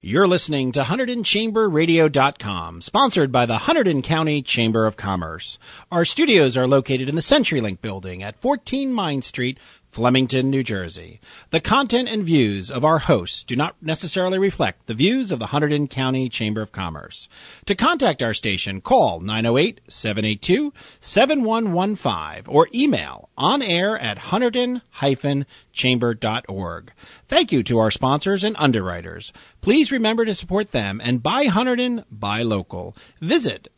You're listening to HunterdonChamberRadio.com, sponsored by the Hunterdon County Chamber of Commerce. Our studios are located in the CenturyLink building at 14 Mine Street, Flemington, New Jersey. The content and views of our hosts do not necessarily reflect the views of the Hunterdon County Chamber of Commerce. To contact our station, call 908-782-7115 or email onair@hunterdon-chamber.org. Thank you to our sponsors and underwriters. Please remember to support them and buy Hunterdon, buy local. Visit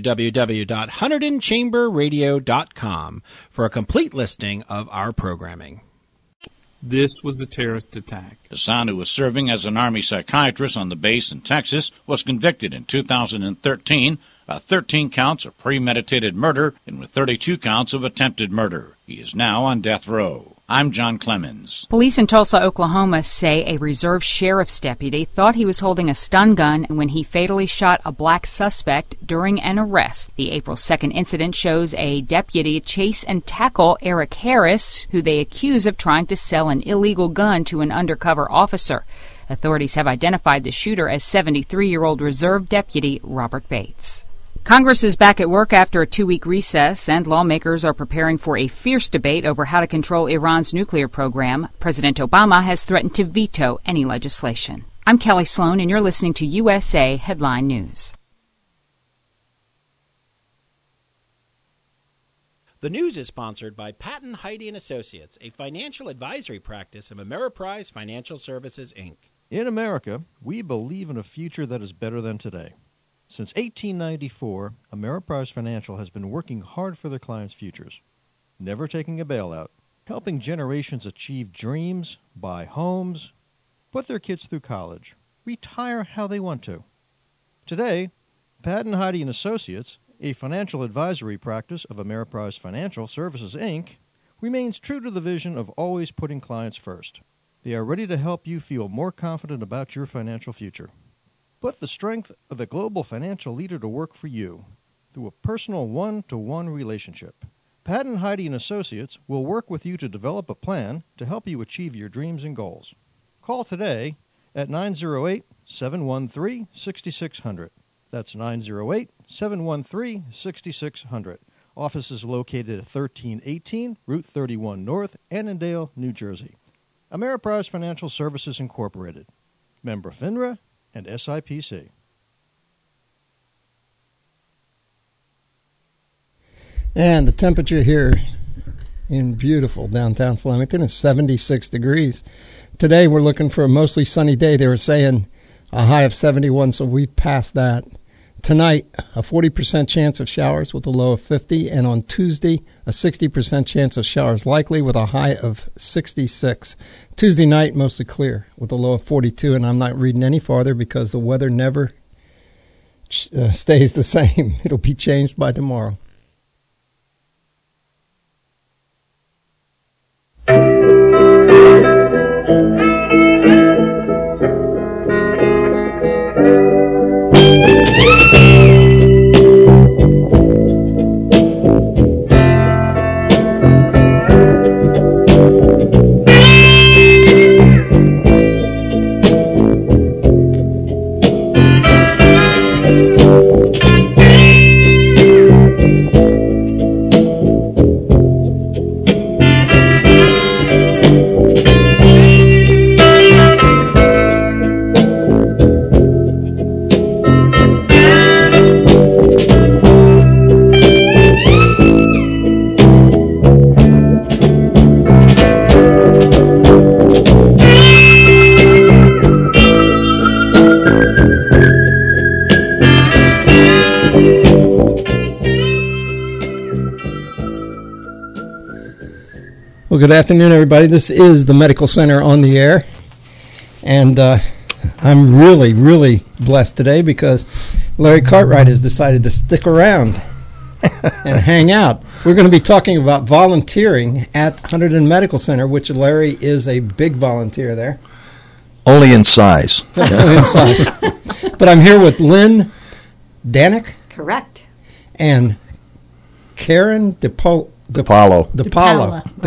www.HunterdonChamberRadio.com for a complete listing of our programming. This was a terrorist attack. Hassan, who was serving as an Army psychiatrist on the base in Texas, was convicted in 2013 of 13 counts of premeditated murder and with 32 counts of attempted murder. He is now on death row. I'm John Clemens. Police in Tulsa, Oklahoma say a reserve sheriff's deputy thought he was holding a stun gun when he fatally shot a black suspect during an arrest. The April 2nd incident shows a deputy chase and tackle Eric Harris, who they accuse of trying to sell an illegal gun to an undercover officer. Authorities have identified the shooter as 73-year-old Reserve Deputy Robert Bates. Congress is back at work after a 2-week recess, and lawmakers are preparing for a fierce debate over how to control Iran's nuclear program. President Obama has threatened to veto any legislation. I'm Kelly Sloan, and you're listening to USA Headline News. The news is sponsored by Patton, Heide & Associates, a financial advisory practice of Ameriprise Financial Services, Inc. In America, we believe in a future that is better than today. Since 1894, Ameriprise Financial has been working hard for their clients' futures, never taking a bailout, helping generations achieve dreams, buy homes, put their kids through college, retire how they want to. Today, Patton, Heide & Associates, a financial advisory practice of Ameriprise Financial Services, Inc., remains true to the vision of always putting clients first. They are ready to help you feel more confident about your financial future. Put the strength of a global financial leader to work for you through a personal one-to-one relationship. Patton, Heide & Associates will work with you to develop a plan to help you achieve your dreams and goals. Call today at 908-713-6600. That's 908-713-6600. Office is located at 1318 Route 31 North, Annandale, New Jersey. Ameriprise Financial Services, Incorporated. Member FINRA and SIPC. And the temperature here in beautiful downtown Flemington is 76 degrees. Today we're looking for a mostly sunny day. They were saying a high of 71, so we've passed that. Tonight, a 40% chance of showers with a low of 50, and on Tuesday, a 60% chance of showers likely with a high of 66. Tuesday night, mostly clear with a low of 42, and I'm not reading any farther because the weather never stays the same. It'll be changed by tomorrow. Well, good afternoon, everybody. This is the Medical Center on the air, and I'm really, really blessed today because Larry Cartwright has decided to stick around and hang out. We're going to be talking about volunteering at Hunterdon Medical Center, which Larry is a big volunteer there. Only in size. Only in size. But I'm here with Lynn Danek. Correct. And Karen DePaulo.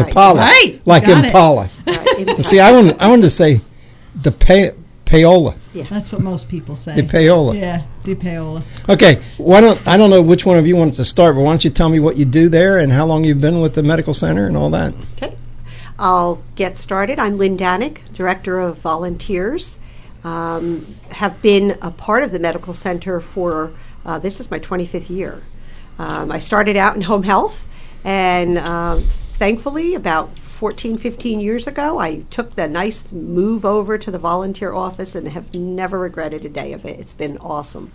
Right. Like Impala. Right. See, I wanted to say Paola. Yeah, that's what most people say. DePaola. Yeah, DePaola. Okay, I don't know which one of you wants to start, but why don't you tell me what you do there and how long you've been with the medical center and all that? Okay, I'll get started. I'm Lynn Danik, Director of Volunteers. Have been a part of the medical center for, this is my 25th year. I started out in home health, and thankfully about 14, 15 years ago, I took the nice move over to the volunteer office and have never regretted a day of it. It's been awesome.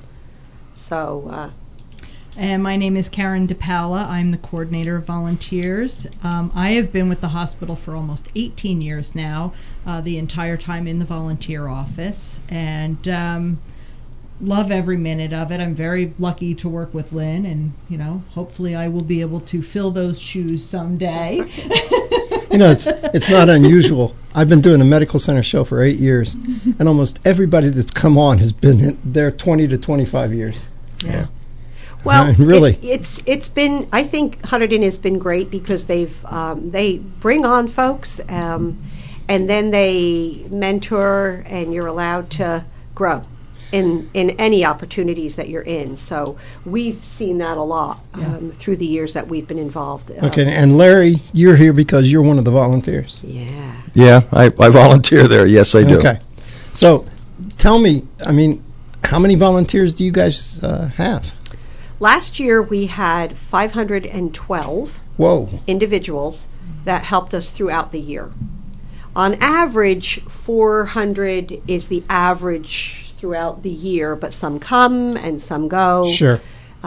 So, and my name is Karen DePaola. I'm the coordinator of volunteers. I have been with the hospital for almost 18 years now, the entire time in the volunteer office, and love every minute of it. I'm very lucky to work with Lynn, and hopefully I will be able to fill those shoes someday. It's not unusual. I've been doing a medical center show for 8 years, and almost everybody that's come on has been there 20 to 25 years. Yeah. Well, really, it's been. I think Hunterdon has been great because they bring on folks, and then they mentor, and you're allowed to grow in any opportunities that you're in. So we've seen that a lot through the years that we've been involved. Okay, and Larry, you're here because you're one of the volunteers. Yeah. Yeah, I volunteer there. Yes, I do. Okay. So tell me, how many volunteers do you guys have? Last year we had 512 individuals that helped us throughout the year. On average, 400 is the average throughout the year, but some come and some go. Sure.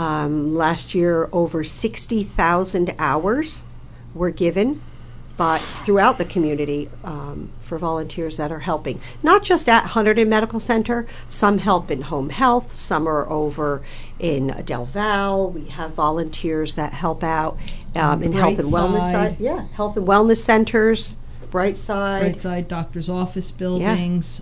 Last year, over 60,000 hours were given throughout the community for volunteers that are helping. Not just at Hunterdon Medical Center. Some help in home health. Some are over in Del Val. We have volunteers that help out in health and wellness. Health and wellness centers. Brightside, doctor's office buildings.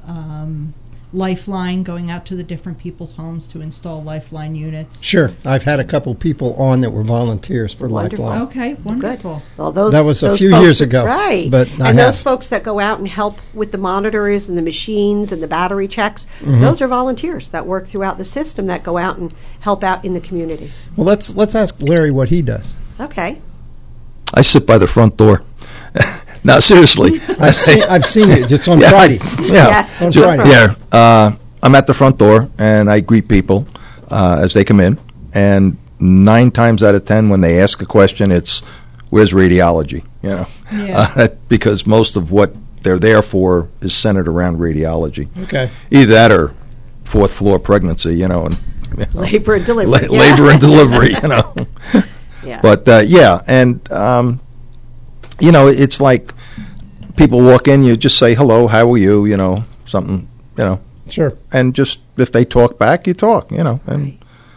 Lifeline, going out to the different people's homes to install Lifeline units. Sure. I've had a couple people on that were volunteers for Lifeline. Okay, wonderful. Well, that was a few years ago. Right. But those folks that go out and help with the monitors and the machines and the battery checks, those are volunteers that work throughout the system that go out and help out in the community. Well, let's ask Larry what he does. Okay. I sit by the front door. No, seriously. I've seen it. It's on Fridays. Yeah. Yes, on Fridays. Yeah. I'm at the front door, and I greet people as they come in. And 9 times out of 10, when they ask a question, it's, where's radiology? Because most of what they're there for is centered around radiology. Okay. Either that or fourth floor pregnancy, and labor and delivery. Labor and delivery, Yeah. But, and... it's like people walk in, you just say, hello, how are you, something, Sure. And just, if they talk back, you talk, and right.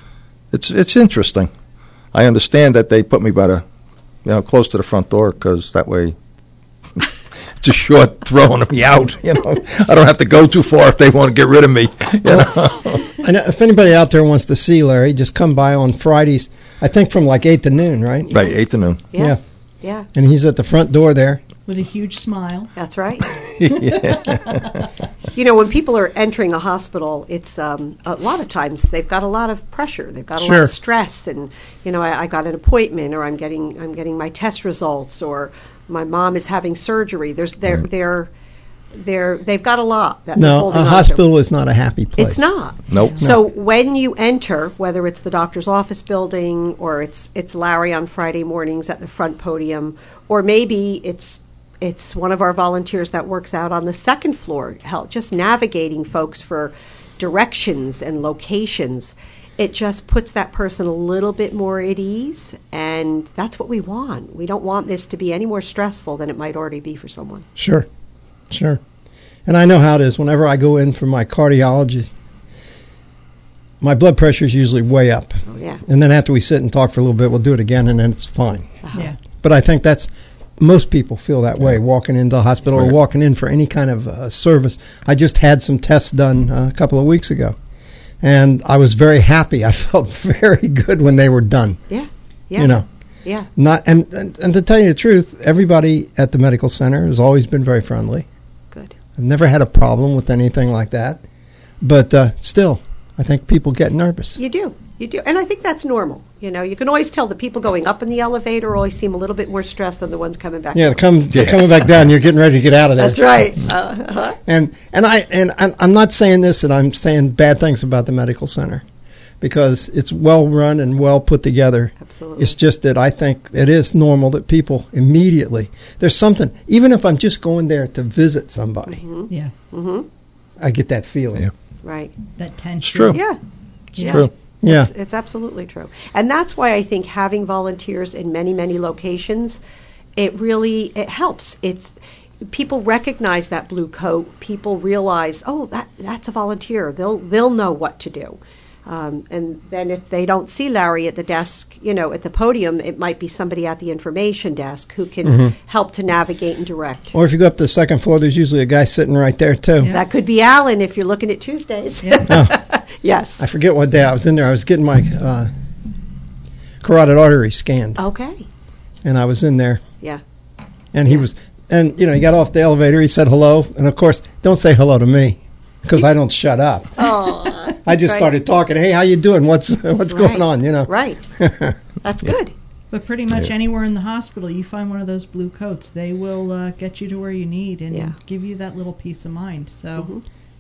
It's interesting. I understand that they put me by the, close to the front door, because that way it's a short throwing me out, I don't have to go too far if they want to get rid of me, And if anybody out there wants to see Larry, just come by on Fridays, I think from like 8 to noon, right? Right, 8 to noon. Yeah. And he's at the front door there. With a huge smile. That's right. When people are entering a hospital, it's a lot of times they've got a lot of pressure. They've got a lot of stress, and I got an appointment, or I'm getting my test results, or my mom is having surgery. They've got a lot that they're holding on to. A hospital is not a happy place. It's not. Nope. So when you enter, whether it's the doctor's office building, or it's Larry on Friday mornings at the front podium, or maybe it's one of our volunteers that works out on the second floor, just navigating folks for directions and locations, it just puts that person a little bit more at ease, and that's what we want. We don't want this to be any more stressful than it might already be for someone. Sure. And I know how it is. Whenever I go in for my cardiology, my blood pressure is usually way up. Oh, yeah. And then after we sit and talk for a little bit, we'll do it again, and then it's fine. Uh-huh. Yeah. But I think most people feel that way, walking into the hospital or walking in for any kind of service. I just had some tests done a couple of weeks ago, and I was very happy. I felt very good when they were done. Yeah. Yeah. And to tell you the truth, everybody at the medical center has always been very friendly. Good. I've never had a problem with anything like that. But still, I think people get nervous. You do. And I think that's normal. You can always tell the people going up in the elevator always seem a little bit more stressed than the ones coming back Yeah, down. they're coming back down. You're getting ready to get out of there. That's right. Uh-huh. And I'm not saying this, and I'm saying bad things about the medical center, because it's well run and well put together. Absolutely. It's just that I think it is normal that people immediately, there's something, even if I'm just going there to visit somebody, Yeah. I get that feeling. Yeah. Right. That tension. It's true. Yeah. It's true. Yeah. It's absolutely true. And that's why I think having volunteers in many, many locations, it helps. People recognize that blue coat. People realize, oh, that's a volunteer. They'll know what to do. And then if they don't see Larry at the desk, at the podium, it might be somebody at the information desk who can help to navigate and direct. Or if you go up to the second floor, there's usually a guy sitting right there, too. Yeah. That could be Alan if you're looking at Tuesdays. Yes. I forget what day I was in there. I was getting my carotid artery scanned. Okay. And I was in there. Yeah. And he was, and he got off the elevator. He said hello. And of course, don't say hello to me, because I don't shut up. Oh. I just started talking. Hey, how you doing? What's going on? Right. That's good. But pretty much anywhere in the hospital, you find one of those blue coats, they will get you to where you need and give you that little peace of mind. So.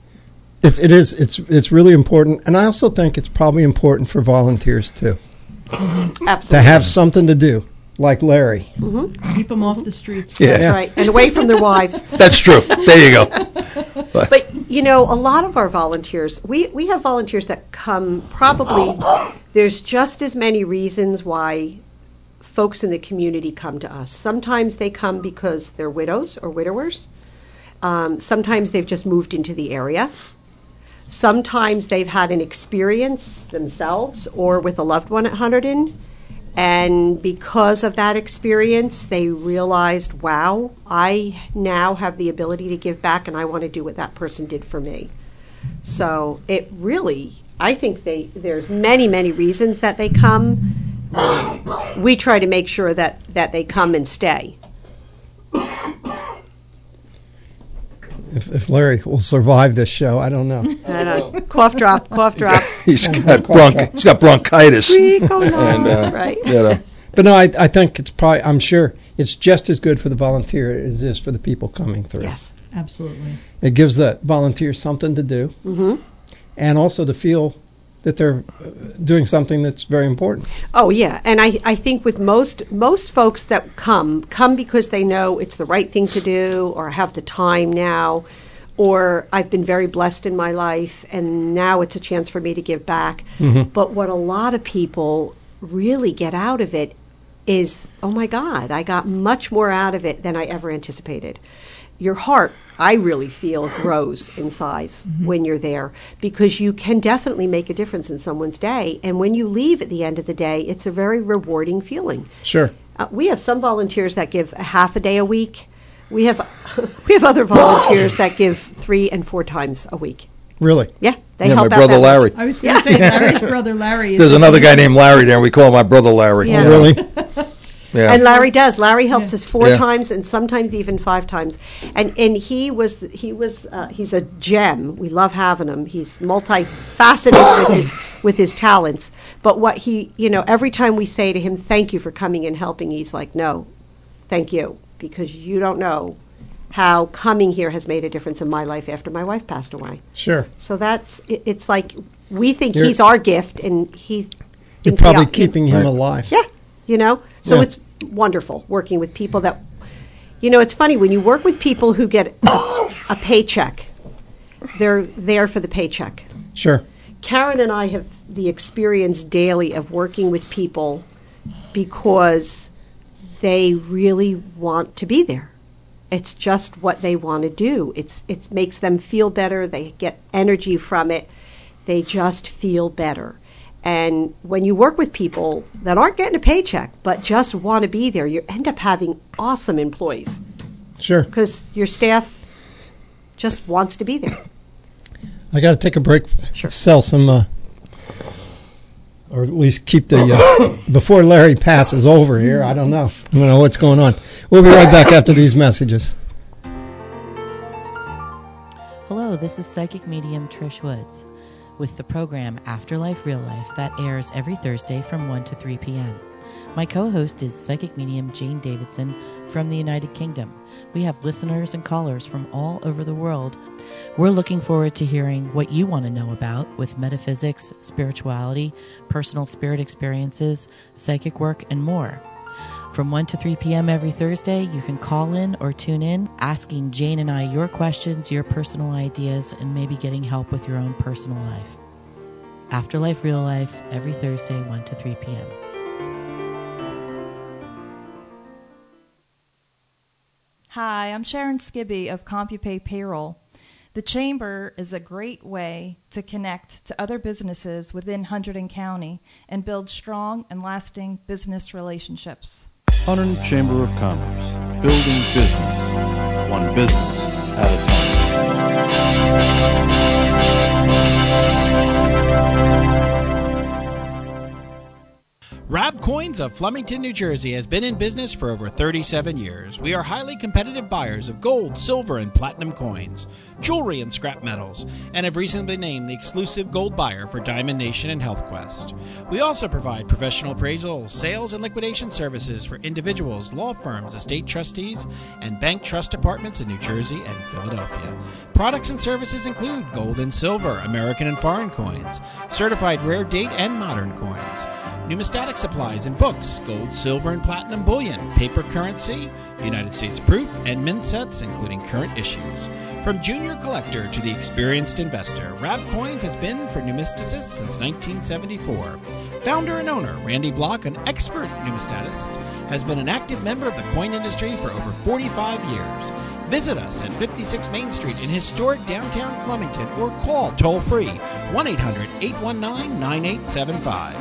It's really important, and I also think it's probably important for volunteers too. Absolutely. To have something to do, like Larry. Keep them off the streets. Yeah. That's right. And away from their wives. That's true. There you go. But, a lot of our volunteers, we have volunteers that come probably, there's just as many reasons why folks in the community come to us. Sometimes they come because they're widows or widowers. Sometimes they've just moved into the area. Sometimes they've had an experience themselves or with a loved one at Hunterdon, and because of that experience, they realized, wow, I now have the ability to give back, and I want to do what that person did for me. So it really, I think there's many, many reasons that they come. We try to make sure that they come and stay. If Larry will survive this show, I don't know. I know. Cough drop. He's got bronchitis. Right. But no, I think it's probably, I'm sure it's just as good for the volunteer as it is for the people coming through. Yes. Absolutely. It gives the volunteers something to do, and also to feel that they're doing something that's very important. Oh, yeah. And I think with most folks that come because they know it's the right thing to do, or have the time now, or I've been very blessed in my life, and now it's a chance for me to give back. But what a lot of people really get out of it is, oh, my God, I got much more out of it than I ever anticipated. Your heart, I really feel, grows in size when you're there, because you can definitely make a difference in someone's day. And when you leave at the end of the day, it's a very rewarding feeling. Sure. We have some volunteers that give a half a day a week. We have other volunteers that give 3 and 4 times a week. Really? Yeah, they Yeah, help my out brother that Larry. week. I was going to say, Larry's brother Larry. There's another guy named Larry there. We call him my brother Larry. Yeah. Really? Yeah. And Larry does. Larry helps us 4 Yeah. times and sometimes even 5 times. And he's a gem. We love having him. He's multifaceted with his talents. But what every time we say to him, "Thank you for coming and helping," he's like, "No, thank you, because you don't know how coming here has made a difference in my life after my wife passed away." Sure. So it's like we think he's our gift, and You're thinks probably he- keeping him alive. Yeah, So Yeah. it's wonderful working with people that, it's funny when you work with people who get a paycheck, they're there for the paycheck. Sure. Karen and I have the experience daily of working with people because they really want to be there. It's just what they want to do. It makes them feel better. They get energy from it. They just feel better. And when you work with people that aren't getting a paycheck but just want to be there, you end up having awesome employees Sure. because your staff just wants to be there. I got to take a break. Sure. Sell some, or at least keep the, before Larry passes over here, I don't know. I don't know what's going on. We'll be right back after these messages. Hello, Hello, this is psychic medium Trish Woods with the program Afterlife Real Life that airs every Thursday from 1 to 3 p.m. My co-host is psychic medium Jane Davidson from the United Kingdom. We have listeners and callers from all over the world. We're looking forward to hearing what you want to know about with metaphysics, spirituality, personal spirit experiences, psychic work, and more. From 1 to 3 p.m. every Thursday, you can call in or tune in, asking Jane and I your questions, your personal ideas, and maybe getting help with your own personal life. Afterlife Real Life, every Thursday, 1 to 3 p.m. Hi, I'm Sharon Skibby of CompuPay Payroll. The Chamber is a great way to connect to other businesses within Hunterdon County and build strong and lasting business relationships. Hunterdon Chamber of Commerce, building business, one business at a Rab Coins of Flemington, New Jersey has been in business for over 37 years. We are highly competitive buyers of gold, silver, and platinum coins, jewelry, and scrap metals, and have recently been named the exclusive gold buyer for Diamond Nation and HealthQuest. We also provide professional appraisal, sales, and liquidation services for individuals, law firms, estate trustees, and bank trust departments in New Jersey and Philadelphia. Products and services include gold and silver, American and foreign coins, certified rare date and modern coins, numismatic supplies and books, gold, silver, and platinum bullion, paper currency, United States proof, and mint sets, including current issues. From junior collector to the experienced investor, Rab Coins has been for numisticists since 1974. Founder and owner Randy Block, an expert numismatist, has been an active member of the coin industry for over 45 years. Visit us at 56 Main Street in historic downtown Flemington or call toll-free 1-800-819-9875.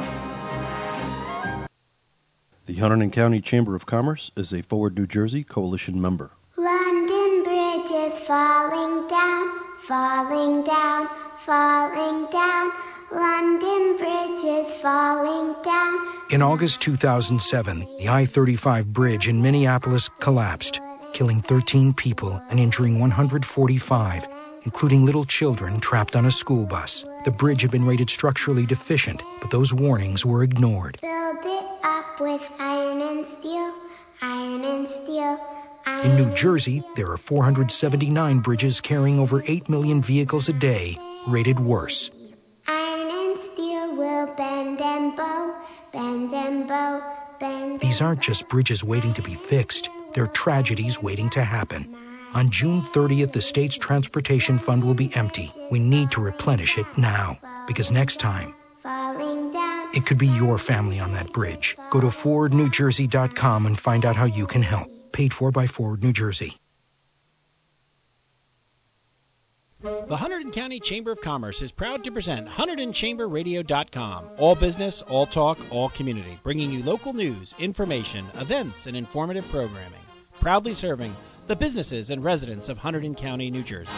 The Hunterdon County Chamber of Commerce is a Forward New Jersey Coalition member. London Bridge is falling down, falling down, falling down. London Bridge is falling down. In August 2007, the I-35 bridge in Minneapolis collapsed, killing 13 people and injuring 145, including little children trapped on a school bus. The bridge had been rated structurally deficient, but those warnings were ignored. Build it up with iron and steel, iron and steel. In New Jersey, there are 479 bridges carrying over 8 million vehicles a day, rated worse. Iron and steel will bend and bow, bend and bow, bend. These aren't just bridges waiting to be fixed. They're tragedies waiting to happen. On June 30th, the state's transportation fund will be empty. We need to replenish it now, because next time, it could be your family on that bridge. Go to forwardnewjersey.com and find out how you can help. Paid for by Forward New Jersey. The Hunterdon County Chamber of Commerce is proud to present HunterdonChamberRadio.com. All business, all talk, all community. Bringing you local news, information, events, and informative programming. Proudly serving the businesses and residents of Hunterdon County, New Jersey.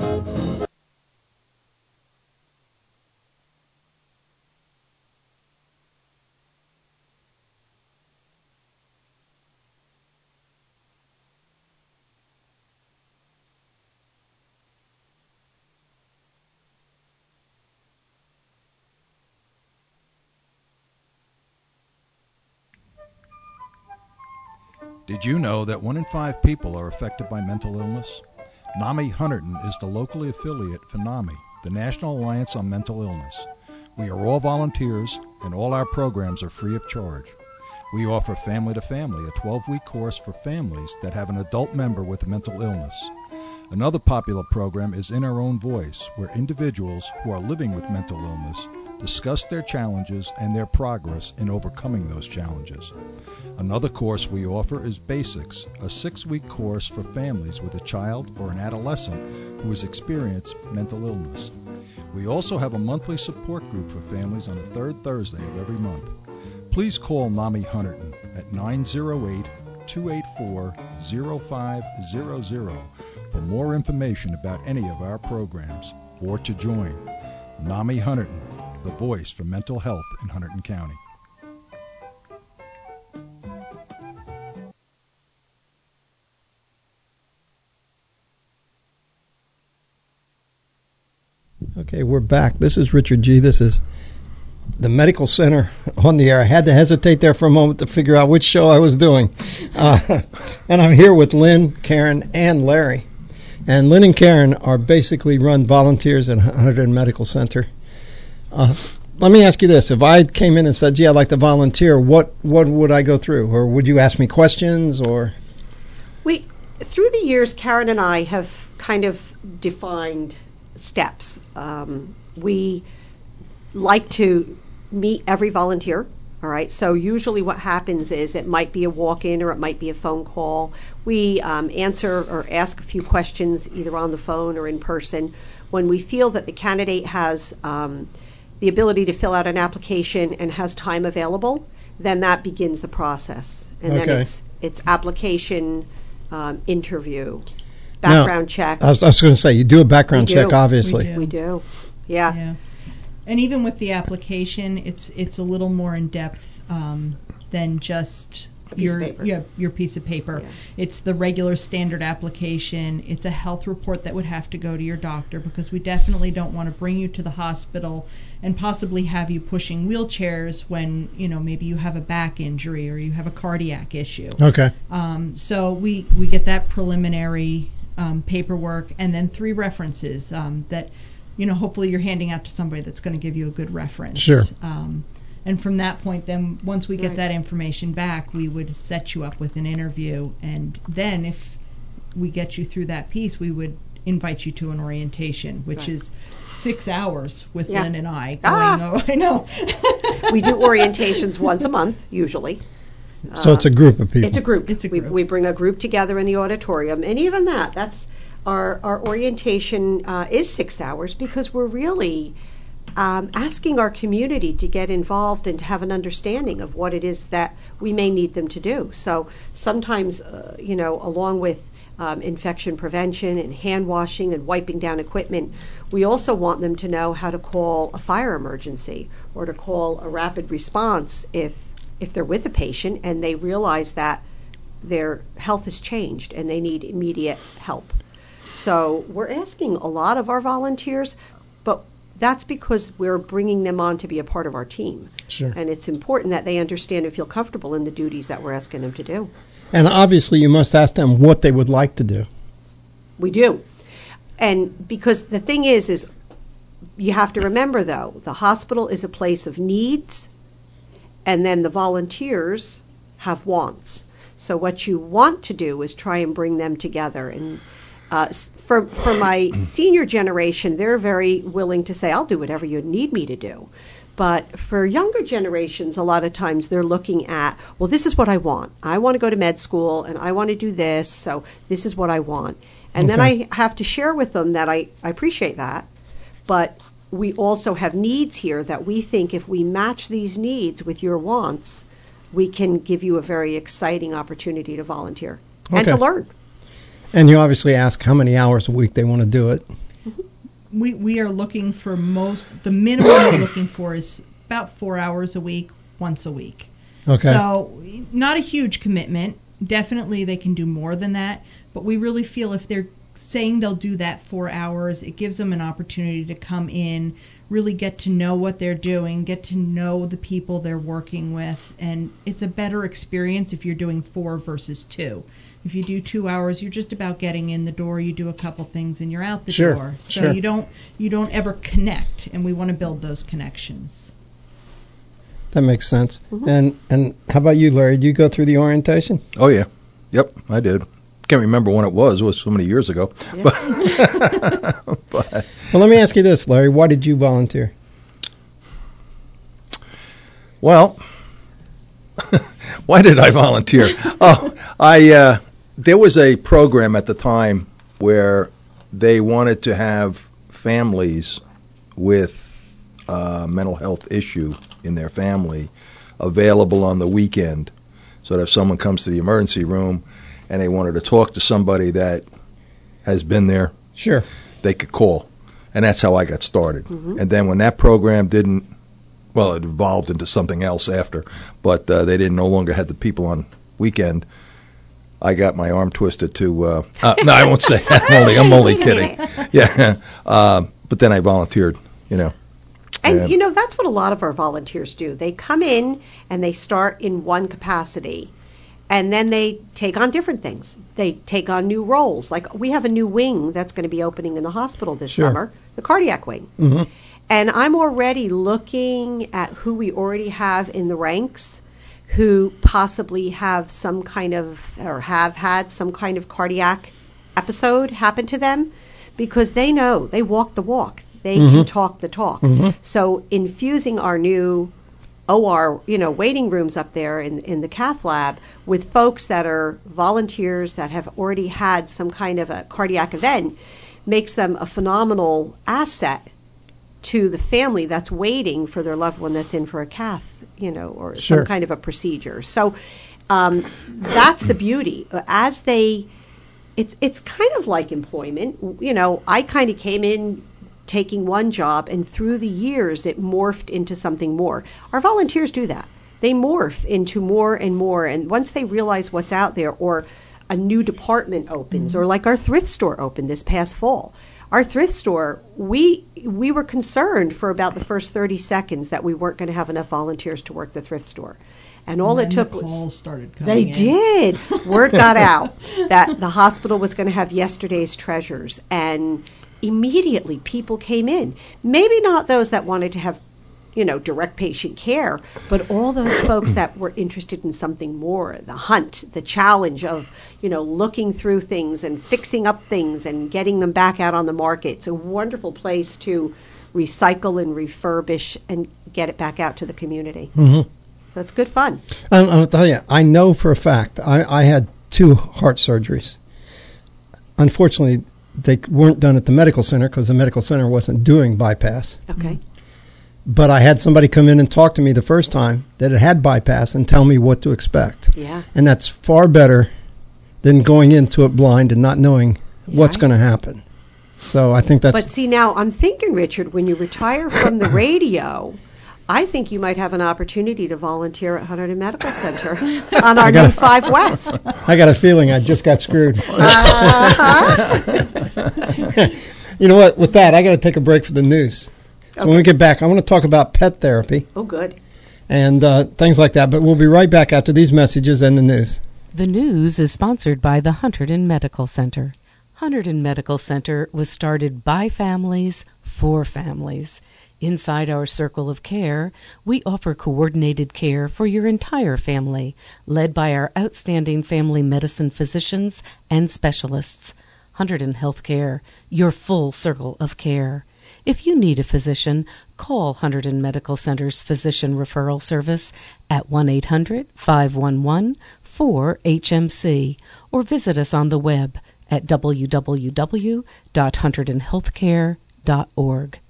Did you know that 1 in 5 people are affected by mental illness? NAMI Hunterdon is the locally affiliate for NAMI, the National Alliance on Mental Illness. We are all volunteers, and all our programs are free of charge. We offer Family to Family, a 12-week course for families that have an adult member with a mental illness. Another popular program is In Our Own Voice, where individuals who are living with mental illness discuss their challenges and their progress in overcoming those challenges. Another course we offer is Basics, a 6-week course for families with a child or an adolescent who has experienced mental illness. We also have a monthly support group for families on the third Thursday of every month. Please call NAMI Hunterdon at 908-284-0500 for more information about any of our programs or to join. NAMI Hunterdon, the voice for mental health in Hunterdon County. Okay, we're back. This is Richard G. This is the Medical Center on the air. I had to hesitate there for a moment to figure out which show I was doing. And I'm here with Lynn, Karen, and Larry. And Lynn and Karen are basically run volunteers at Hunterdon Medical Center. Let me ask you this. If I came in and said, gee, I'd like to volunteer, what would I go through? Or would you ask me questions? Or Through the years, Karen and I have kind of defined steps. We like to meet every volunteer. All right, so usually what happens is it might be a walk-in or it might be a phone call. We answer or ask a few questions either on the phone or in person. When we feel that the candidate has the ability to fill out an application and has time available, then that begins the process. And then it's application, interview, background check. I was going to say, you do a background check, obviously. We do. Yeah. And even with the application, it's a little more in depth than just your piece of paper. Yeah. It's the regular standard application. It's a health report that would have to go to your doctor, because we definitely don't want to bring you to the hospital and possibly have you pushing wheelchairs when maybe you have a back injury or you have a cardiac issue. Okay. So we get that preliminary paperwork, and then 3 references that. Hopefully you're handing out to somebody that's going to give you a good reference. Sure. And from that point, then once we get that information back, we would set you up with an interview. And then if we get you through that piece, we would invite you to an orientation, which is 6 hours with Lynn and I. I know. We do orientations once a month, usually. So it's a group of people. It's a group. We bring a group together in the auditorium. And even that's... Our orientation is 6 hours, because we're really asking our community to get involved and to have an understanding of what it is that we may need them to do. So sometimes, along with infection prevention and hand washing and wiping down equipment, we also want them to know how to call a fire emergency or to call a rapid response if they're with a patient and they realize that their health has changed and they need immediate help. So we're asking a lot of our volunteers, but that's because we're bringing them on to be a part of our team. Sure. And it's important that they understand and feel comfortable in the duties that we're asking them to do. And obviously you must ask them what they would like to do. We do. And because the thing is you have to remember, though, the hospital is a place of needs, and then the volunteers have wants. So what you want to do is try and bring them together. And for my senior generation, they're very willing to say, I'll do whatever you need me to do. But for younger generations, a lot of times they're looking at, well, this is what I want. I want to go to med school, and I want to do this, so this is what I want. And then I have to share with them that I appreciate that, but we also have needs here that we think if we match these needs with your wants, we can give you a very exciting opportunity to volunteer and to learn. And you obviously ask how many hours a week they want to do it. We are looking for the minimum we're looking for is about 4 hours a week, once a week. Okay. So not a huge commitment. Definitely they can do more than that, but we really feel if they're saying they'll do that 4 hours, it gives them an opportunity to come in, really get to know what they're doing, get to know the people they're working with, and it's a better experience if you're doing 4 versus 2. If you do 2 hours, you're just about getting in the door. You do a couple things, and you're out the door. So you don't ever connect, and we want to build those connections. That makes sense. Mm-hmm. And how about you, Larry? Did you go through the orientation? Oh yeah, yep, I did. Can't remember when it was. It was so many years ago. Yeah. But well, let me ask you this, Larry. Why did you volunteer? Well, why did I volunteer? There was a program at the time where they wanted to have families with a mental health issue in their family available on the weekend, so that if someone comes to the emergency room and they wanted to talk to somebody that has been there, sure, they could call. And that's how I got started. Mm-hmm. And then when that program it evolved into something else after, but they no longer had the people on weekend, I got my arm twisted to, no, I won't say that. I'm only kidding. Yeah. but then I volunteered, And, that's what a lot of our volunteers do. They come in and they start in one capacity, and then they take on different things. They take on new roles. Like we have a new wing that's going to be opening in the hospital this summer, the cardiac wing. Mm-hmm. And I'm already looking at who we already have in the ranks who possibly have some kind of, or have had some kind of cardiac episode happen to them, because they know, they walk the walk. They can talk the talk. So infusing our new OR, waiting rooms up there in the cath lab with folks that are volunteers that have already had some kind of a cardiac event makes them a phenomenal asset to the family that's waiting for their loved one that's in for a cath, or some kind of a procedure. So that's the beauty. It's kind of like employment. I kind of came in taking one job, and through the years it morphed into something more. Our volunteers do that. They morph into more and more, and once they realize what's out there, or a new department opens, or like our thrift store opened this past fall. Our thrift store, we were concerned for about the first 30 seconds that we weren't going to have enough volunteers to work the thrift store. And all it took was calls started coming in. did. Word got out that the hospital was going to have yesterday's treasures, and immediately people came in. Maybe not those that wanted to have, direct patient care, but all those folks that were interested in something more, the hunt, the challenge of, looking through things and fixing up things and getting them back out on the market. It's a wonderful place to recycle and refurbish and get it back out to the community. So it's good fun. I'll tell you, I know for a fact, I had 2 heart surgeries. Unfortunately, they weren't done at the medical center because the medical center wasn't doing bypass. Okay. But I had somebody come in and talk to me the first time that had bypass and tell me what to expect. Yeah. And that's far better than going into it blind and not knowing what's going to happen. So I think that's... But see, now I'm thinking, Richard, when you retire from the radio, I think you might have an opportunity to volunteer at Hunterdon Medical Center on our new 5 West. I got a feeling I just got screwed. You know what? With that, I got to take a break for the news. So when we get back, I want to talk about pet therapy. Oh, good. And things like that. But we'll be right back after these messages and the news. The news is sponsored by the Hunterdon Medical Center. Hunterdon Medical Center was started by families for families. Inside our circle of care, we offer coordinated care for your entire family, led by our outstanding family medicine physicians and specialists. Hunterdon Healthcare, your full circle of care. If you need a physician, call Hunterdon Medical Center's Physician Referral Service at 1-800-511-4HMC or visit us on the web at www.hunterdonhealthcare.org.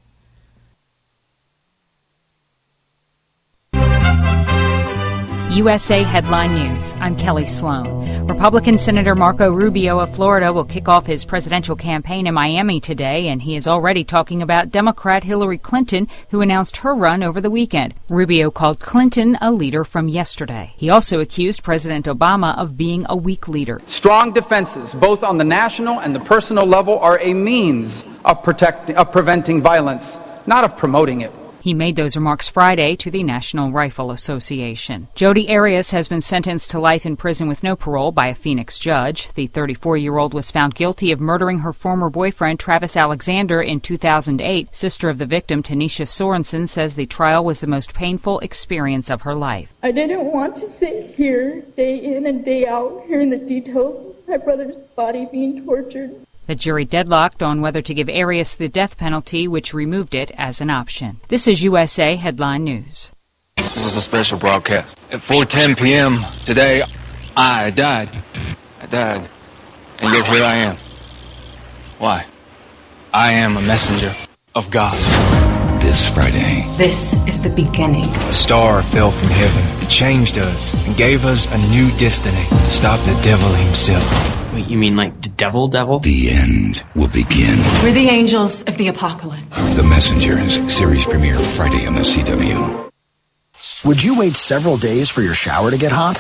USA Headline News. I'm Kelly Sloan. Republican Senator Marco Rubio of Florida will kick off his presidential campaign in Miami today, and he is already talking about Democrat Hillary Clinton, who announced her run over the weekend. Rubio called Clinton a leader from yesterday. He also accused President Obama of being a weak leader. Strong defenses, both on the national and the personal level, are a means of preventing violence, not of promoting it. He made those remarks Friday to the National Rifle Association. Jodi Arias has been sentenced to life in prison with no parole by a Phoenix judge. The 34-year-old was found guilty of murdering her former boyfriend, Travis Alexander, in 2008. Sister of the victim, Tanisha Sorensen, says the trial was the most painful experience of her life. I didn't want to sit here day in and day out hearing the details of my brother's body being tortured. The jury deadlocked on whether to give Arias the death penalty, which removed it as an option. This is USA Headline News. This is a special broadcast. At 4:10 p.m. today, I died. And yet here I am. Why? I am a messenger of God. This Friday. This is the beginning. A star fell from heaven. It changed us and gave us a new destiny to stop the devil himself. Wait, you mean like the devil? The end will begin. We're the angels of the apocalypse. The Messengers series premiere Friday on the CW. Would you wait several days for your shower to get hot?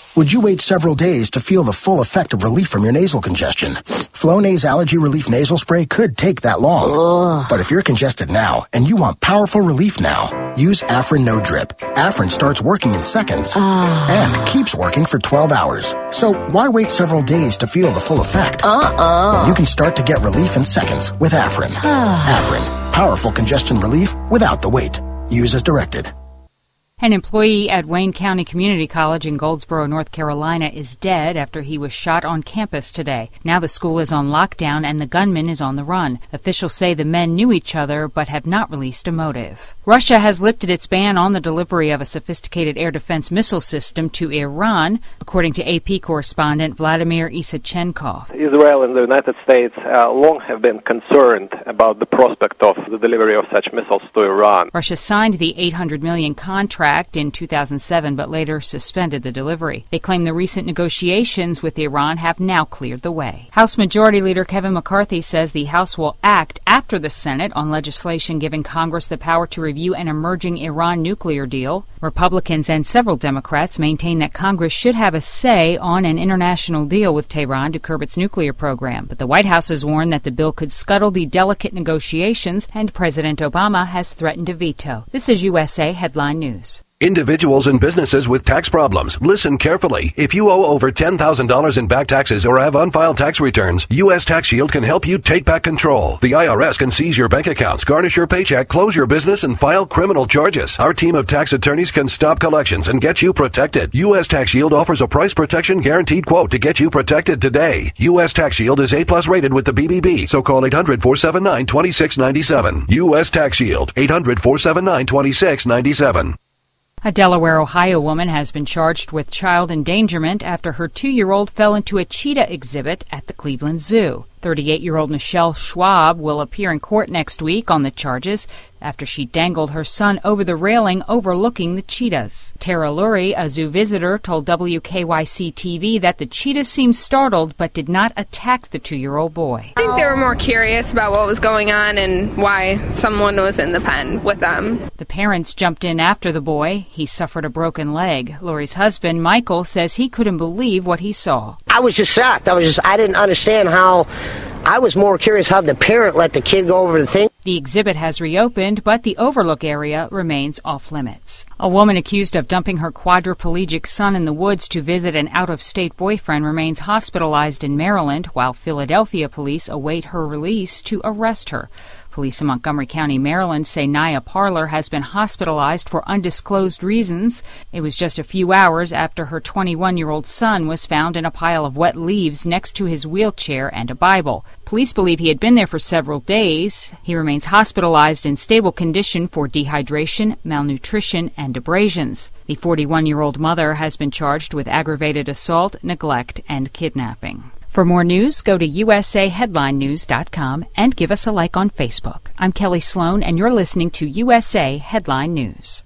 Would you wait several days to feel the full effect of relief from your nasal congestion? Flonase Allergy Relief Nasal Spray could take that long. But if you're congested now and you want powerful relief now, use Afrin No Drip. Afrin starts working in seconds and keeps working for 12 hours. So why wait several days to feel the full effect? When you can start to get relief in seconds with Afrin. Afrin, powerful congestion relief without the wait. Use as directed. An employee at Wayne County Community College in Goldsboro, North Carolina, is dead after he was shot on campus today. Now the school is on lockdown and the gunman is on the run. Officials say the men knew each other but have not released a motive. Russia has lifted its ban on the delivery of a sophisticated air defense missile system to Iran, according to AP correspondent Vladimir Isachenkov. Israel and the United States long have been concerned about the prospect of the delivery of such missiles to Iran. Russia signed the $800 million contract in 2007, but later suspended the delivery. They claim the recent negotiations with Iran have now cleared the way. House Majority Leader Kevin McCarthy says the House will act after the Senate on legislation giving Congress the power to review an emerging Iran nuclear deal. Republicans and several Democrats maintain that Congress should have a say on an international deal with Tehran to curb its nuclear program. But the White House has warned that the bill could scuttle the delicate negotiations, and President Obama has threatened a veto. This is USA Headline News. Individuals and businesses with tax problems, listen carefully. If you owe over $10,000 in back taxes or have unfiled tax returns, U.S. Tax Shield can help you take back control. The IRS can seize your bank accounts, garnish your paycheck, close your business, and file criminal charges. Our team of tax attorneys can stop collections and get you protected. U.S. Tax Shield offers a price protection guaranteed quote to get you protected today. U.S. Tax Shield is A+ rated with the BBB, so call 800-479-2697. U.S. Tax Shield, 800-479-2697. A Delaware, Ohio woman has been charged with child endangerment after her 2-year-old fell into a cheetah exhibit at the Cleveland Zoo. 38-year-old Michelle Schwab will appear in court next week on the charges after she dangled her son over the railing overlooking the cheetahs. Tara Lurie, a zoo visitor, told WKYC-TV that the cheetahs seemed startled but did not attack the 2-year-old boy. I think they were more curious about what was going on and why someone was in the pen with them. The parents jumped in after the boy. He suffered a broken leg. Lurie's husband, Michael, says he couldn't believe what he saw. I was just shocked. I didn't understand how. I was more curious how the parent let the kid go over the thing. The exhibit has reopened, but the overlook area remains off limits. A woman accused of dumping her quadriplegic son in the woods to visit an out-of-state boyfriend remains hospitalized in Maryland, while Philadelphia police await her release to arrest her. Police in Montgomery County, Maryland, say Nia Parler has been hospitalized for undisclosed reasons. It was just a few hours after her 21-year-old son was found in a pile of wet leaves next to his wheelchair and a Bible. Police believe he had been there for several days. He remains hospitalized in stable condition for dehydration, malnutrition, and abrasions. The 41-year-old mother has been charged with aggravated assault, neglect, and kidnapping. For more news, go to usaheadlinenews.com and give us a like on Facebook. I'm Kelly Sloan, and you're listening to USA Headline News.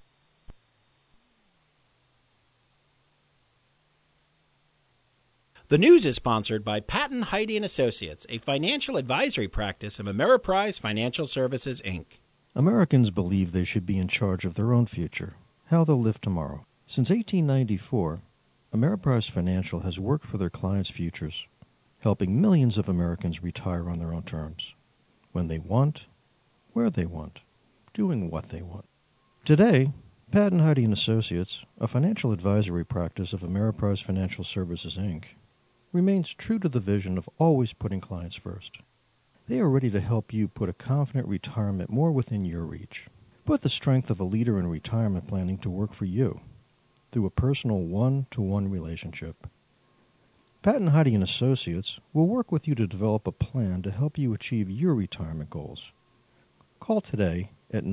The news is sponsored by Patton, Heide & Associates, a financial advisory practice of Ameriprise Financial Services, Inc. Americans believe they should be in charge of their own future, how they'll live tomorrow. Since 1894, Ameriprise Financial has worked for their clients' futures, helping millions of Americans retire on their own terms, when they want, where they want, doing what they want. Today, Patton, Heide & Associates, a financial advisory practice of Ameriprise Financial Services, Inc., remains true to the vision of always putting clients first. They are ready to help you put a confident retirement more within your reach. Put the strength of a leader in retirement planning to work for you through a personal one-to-one relationship. Patton, Heide & Associates will work with you to develop a plan to help you achieve your retirement goals. Call today at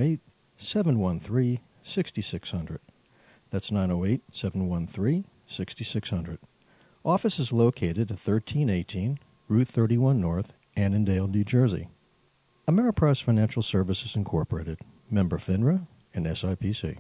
908-713-6600. That's 908-713-6600. Office is located at 1318 Route 31 North, Annandale, New Jersey. Ameriprise Financial Services Incorporated, member FINRA and SIPC.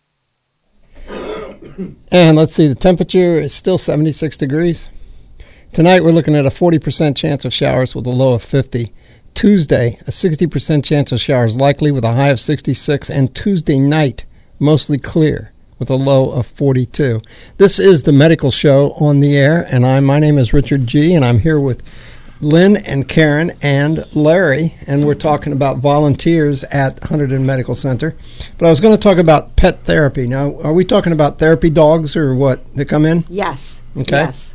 And let's see, the temperature is still 76 degrees. Tonight we're looking at a 40% chance of showers with a low of 50. Tuesday, a 60% chance of showers likely with a high of 66. And Tuesday night, mostly clear with a low of 42. This is the Medical Show on the air, and my name is Richard G., and I'm here with Lynn and Karen and Larry, and we're talking about volunteers at Hunterdon Medical Center. But I was going to talk about pet therapy. Now, are we talking about therapy dogs or what that come in? Yes. Okay. Yes.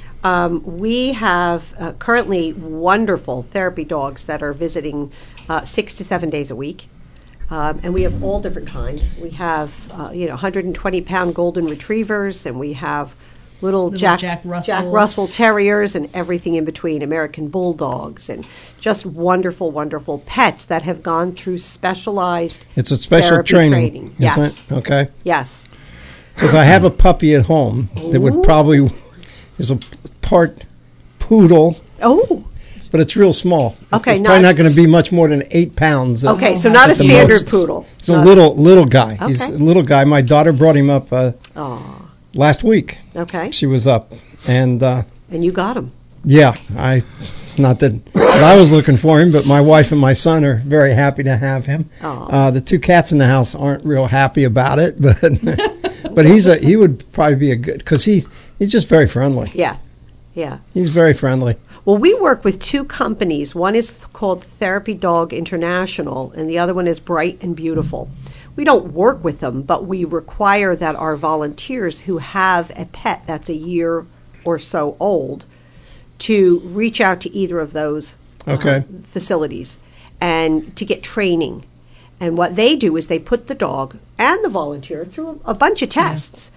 We have currently wonderful therapy dogs that are visiting 6 to 7 days a week. And we have all different kinds. We have, 120-pound golden retrievers, and we have little Jack Russell Terriers and everything in between, American Bulldogs, and just wonderful, wonderful pets that have gone through specialized It's a special training. Yes. It? Okay. Yes. Because I have a puppy at home that would probably is a part poodle. Oh. But it's real small. Okay, it's probably not going to be much more than 8 pounds. Okay, so not a standard most. Poodle. It's a little guy. Okay. He's a little guy. My daughter brought him up last week. Okay. She was up, and you got him. Yeah, not that I was looking for him, but my wife and my son are very happy to have him. The 2 cats in the house aren't real happy about it, but but he would probably be a good, because he's just very friendly. Yeah. Yeah. He's very friendly. Well, we work with 2 companies. One is called Therapy Dog International, and the other one is Bright and Beautiful. We don't work with them, but we require that our volunteers who have a pet that's a year or so old to reach out to either of those facilities and to get training. And what they do is they put the dog and the volunteer through a bunch of tests.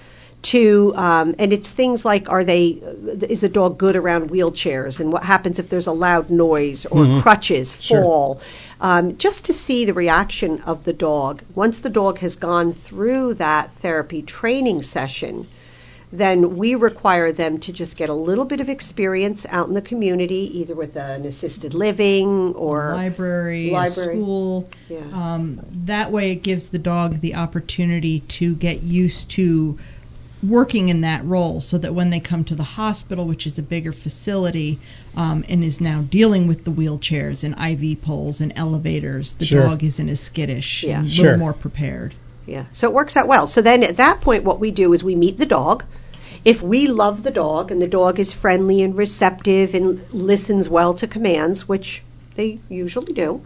And it's things like, is the dog good around wheelchairs, and what happens if there's a loud noise or crutches fall, just to see the reaction of the dog. Once the dog has gone through that therapy training session, then we require them to just get a little bit of experience out in the community, either with an assisted living or library. A school. Yeah. That way it gives the dog the opportunity to get used to working in that role, so that when they come to the hospital, which is a bigger facility, and is now dealing with the wheelchairs and IV poles and elevators, the dog isn't as skittish and a little more prepared. Yeah, so it works out well. So then at that point, what we do is we meet the dog. If we love the dog and the dog is friendly and receptive and listens well to commands, which they usually do,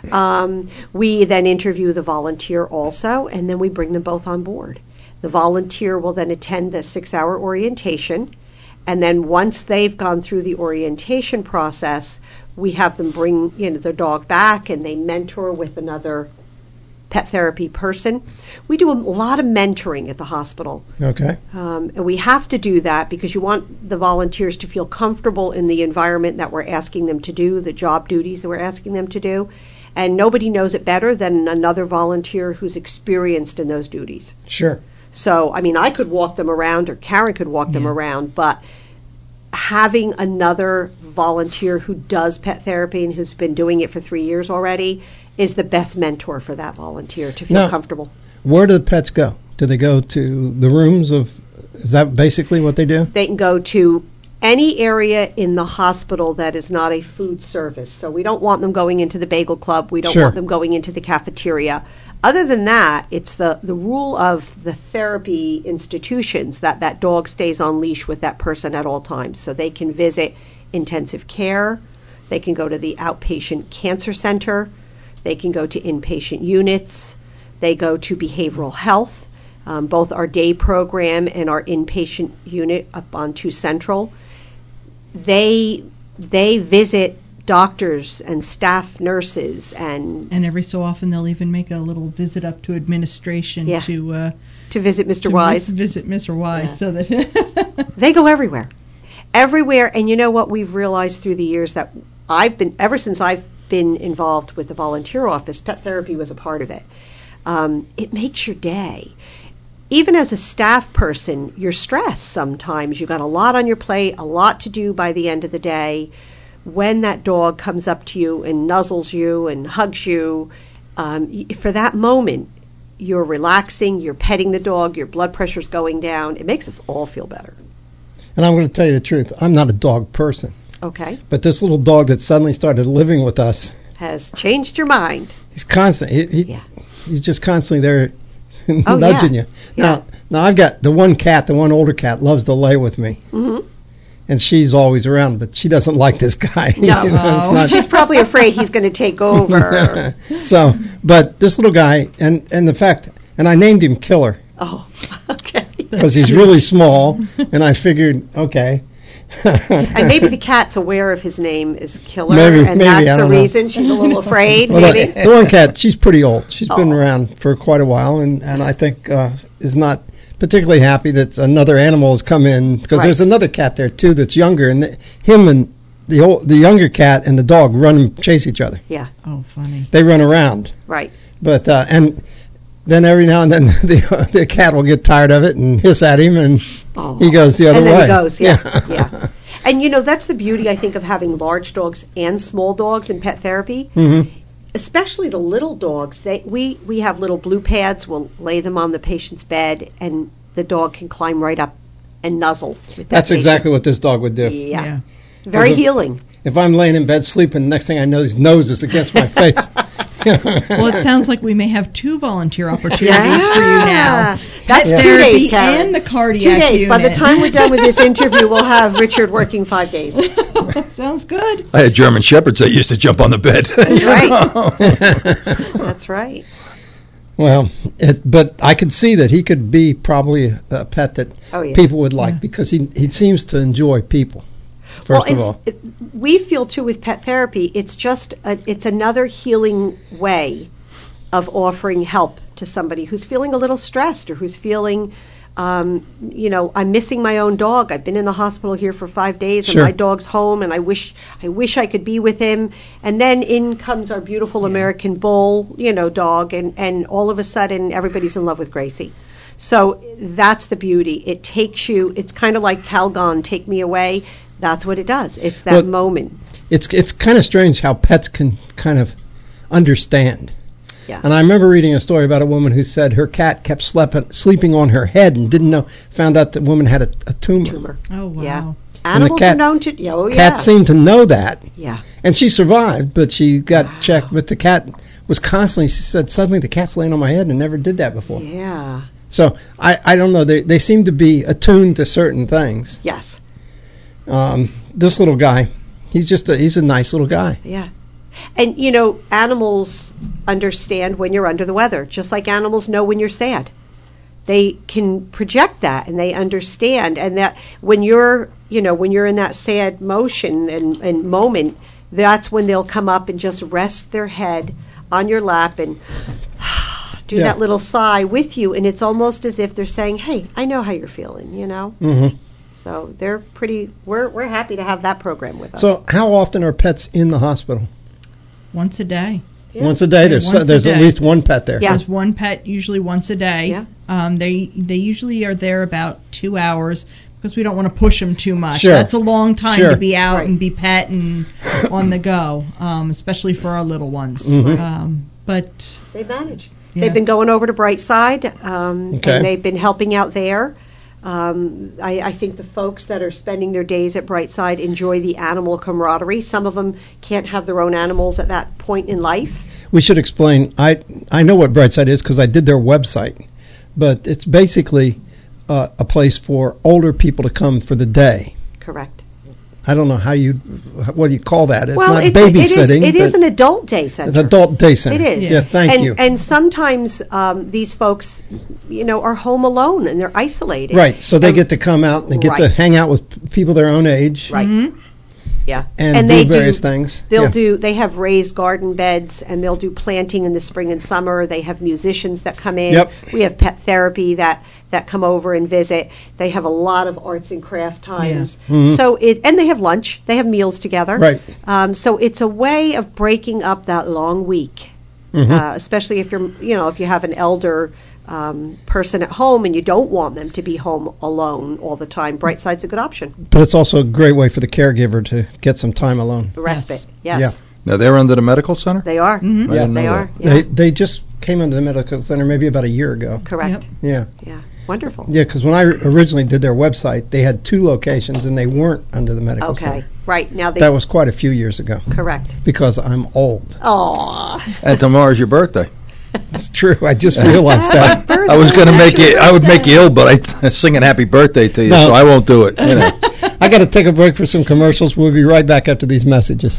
we then interview the volunteer also, and then we bring them both on board. The volunteer will then attend the 6-hour orientation, and then once they've gone through the orientation process, we have them bring their dog back, and they mentor with another pet therapy person. We do a lot of mentoring at the hospital. Okay. And we have to do that because you want the volunteers to feel comfortable in the environment that we're asking them to do, the job duties that we're asking them to do. And nobody knows it better than another volunteer who's experienced in those duties. Sure. So, I could walk them around, or Karen could walk them around, but having another volunteer who does pet therapy and who's been doing it for 3 years already is the best mentor for that volunteer to feel comfortable. Where do the pets go? Do they go to the rooms is that basically what they do? They can go to any area in the hospital that is not a food service. So we don't want them going into the bagel club. We don't want them going into the cafeteria. Other than that, it's the rule of the therapy institutions that dog stays on leash with that person at all times. So they can visit intensive care. They can go to the outpatient cancer center. They can go to inpatient units. They go to behavioral health, both our day program and our inpatient unit up on 2 Central. They visit doctors and staff nurses, and every so often they'll even make a little visit up to administration to visit Mr. Wise. Visit Mr. Wise, so that they go everywhere. And you know what we've realized through the years that ever since I've been involved with the volunteer office, pet therapy was a part of it. It makes your day. Even as a staff person, you're stressed sometimes. You've got a lot on your plate, a lot to do by the end of the day. When that dog comes up to you and nuzzles you and hugs you, for that moment, you're relaxing, you're petting the dog, your blood pressure's going down. It makes us all feel better. And I'm going to tell you the truth. I'm not a dog person. Okay. But this little dog that suddenly started living with us has changed your mind. He's constant. He's just constantly there nudging you. Now I've got the one older cat loves to lay with me. Mm-hmm. And she's always around, but she doesn't like this guy. No, she's probably afraid he's going to take over. So, but this little guy, and the fact, and I named him Killer. Oh, okay. Because he's really small, and I figured, okay. And maybe the cat's aware of his name is Killer, maybe, that's the reason she's a little afraid. Well, maybe the one cat, she's pretty old. She's been around for quite a while, and I think is not particularly happy that another animal has come in, because there's another cat there too that's younger, and him and the younger cat and the dog run and chase each other. Yeah. Oh, funny. They run around. Right. But and then every now and then the cat will get tired of it and hiss at him, and he goes the other way. And then he goes, yeah. And that's the beauty, I think, of having large dogs and small dogs in pet therapy. Mm-hmm. Especially the little dogs. We have little blue pads. We'll lay them on the patient's bed, and the dog can climb right up and nuzzle. That's exactly what this dog would do. Yeah. Very healing. If I'm laying in bed sleeping, the next thing I know, his nose is against my face. Well, it sounds like we may have 2 volunteer opportunities for you now. That's 2 days, Karen. And the cardiac 2 days. unit. By the time we're done with this interview, we'll have Richard working 5 days. Sounds good. I had German Shepherds that used to jump on the bed. That's right. That's right. Well, but I could see that he could be probably a pet that people would like, because he seems to enjoy people. First of all, we feel too with pet therapy. It's just it's another healing way of offering help to somebody who's feeling a little stressed, or who's feeling, I'm missing my own dog. I've been in the hospital here for 5 days, and my dog's home, and I wish I could be with him. And then in comes our beautiful American Bull, dog, and all of a sudden everybody's in love with Gracie. So that's the beauty. It takes you. It's kind of like Calgon, Take Me Away. That's what it does. It's that moment. It's kind of strange how pets can kind of understand. Yeah. And I remember reading a story about a woman who said her cat kept sleeping on her head and found out the woman had a tumor. Oh, wow. Yeah. Animals are known to... Cats seem to know that. Yeah. And she survived, but she got checked. But the cat was constantly, she said, suddenly the cat's laying on my head and never did that before. Yeah. So I don't know. They seem to be attuned to certain things. Yes. This little guy, he's a nice little guy. Yeah. And, animals understand when you're under the weather, just like animals know when you're sad. They can project that, and they understand. And that when you're in that sad motion and moment, that's when they'll come up and just rest their head on your lap and do that little sigh with you. And it's almost as if they're saying, hey, I know how you're feeling, Mm-hmm. So they're we're happy to have that program with us. So how often are pets in the hospital? Once a day. Yeah. Once a day. There's at least one pet there. Yeah. There's one pet usually once a day. Yeah. They usually are there about 2 hours, because we don't want to push them too much. Sure. That's a long time to be out Right. and be pet and on the go, especially for our little ones. Mm-hmm. But they manage. Yeah. They've been going over to Brightside, and they've been helping out there. I think the folks that are spending their days at Brightside enjoy the animal camaraderie. Some of them can't have their own animals at that point in life. We should explain. I know what Brightside is because I did their website, but it's basically a place for older people to come for the day. Correct. I don't know what do you call that? It's not babysitting. It is an adult day center. An adult day center. It is. Yeah, thank you. And sometimes these folks, are home alone and they're isolated. Right. So they get to come out and they get to hang out with people their own age. Right. Mm-hmm. Yeah. And do various things. They have raised garden beds, and they'll do planting in the spring and summer. They have musicians that come in. Yep. We have pet therapy that come over and visit. They have a lot of arts and craft times. Yeah. Mm-hmm. So and they have lunch. They have meals together. Right. So it's a way of breaking up that long week, especially if if you have an elder person at home and you don't want them to be home alone all the time. Brightside's a good option. But it's also a great way for the caregiver to get some time alone. Respite. Yes. Yeah. Now they're under the medical center? They are. Mm-hmm. Yeah, they are. Yeah. They just came into the medical center maybe about a year ago. Correct. Yeah. Yeah. Wonderful. Yeah, because when I originally did their website, they had 2 locations, and they weren't under the medical center. Okay, right. Now That was quite a few years ago. Correct. Because I'm old. Aw. And tomorrow's your birthday. That's true. I just realized that. I was going to make it. I would make you ill, but I sing a happy birthday to you, No. so I won't do it. You know. I got to take a break for some commercials. We'll be right back after these messages.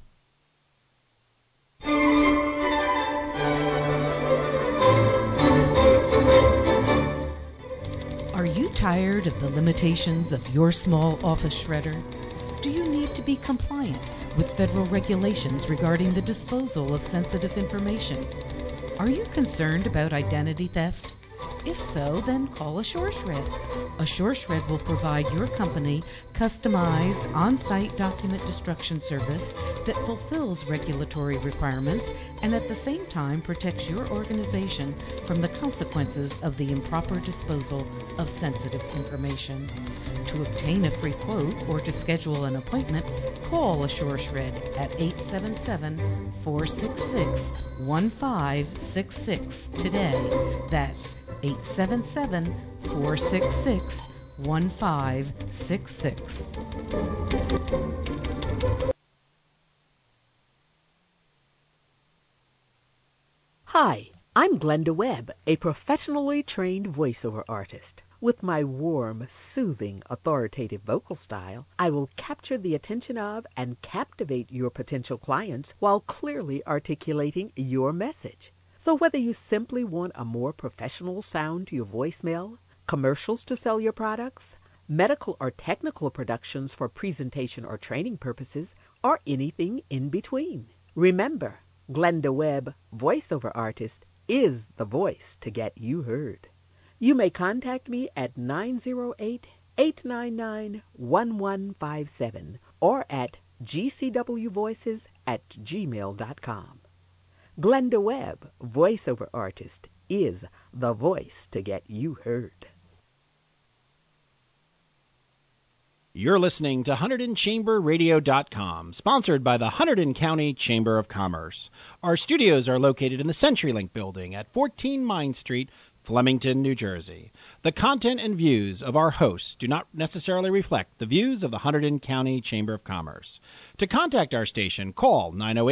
Are you tired of the limitations of your small office shredder? Do you need to be compliant with federal regulations regarding the disposal of sensitive information? Are you concerned about identity theft? If so, then call AssureShred. AssureShred will provide your company customized on-site document destruction service that fulfills regulatory requirements and at the same time protects your organization from the consequences of the improper disposal of sensitive information. To obtain a free quote or to schedule an appointment, call AssureShred at 877-466-1566 today. That's 877-466-1566. Hi, I'm Glenda Webb, a professionally trained voiceover artist. With my warm, soothing, authoritative vocal style, I will capture the attention of and captivate your potential clients while clearly articulating your message. So whether you simply want a more professional sound to your voicemail, commercials to sell your products, medical or technical productions for presentation or training purposes, or anything in between, remember, Glenda Webb, voiceover artist, is the voice to get you heard. You may contact me at 908-899-1157 or at gcwvoices@gmail.com. Glenda Webb, voiceover artist, is the voice to get you heard. You're listening to HunterdonChamberRadio.com, sponsored by the Hunterdon County Chamber of Commerce. Our studios are located in the CenturyLink building at 14 Mine Street, Flemington, New Jersey. The content and views of our hosts do not necessarily reflect the views of the Hunterdon County Chamber of Commerce. To contact our station, call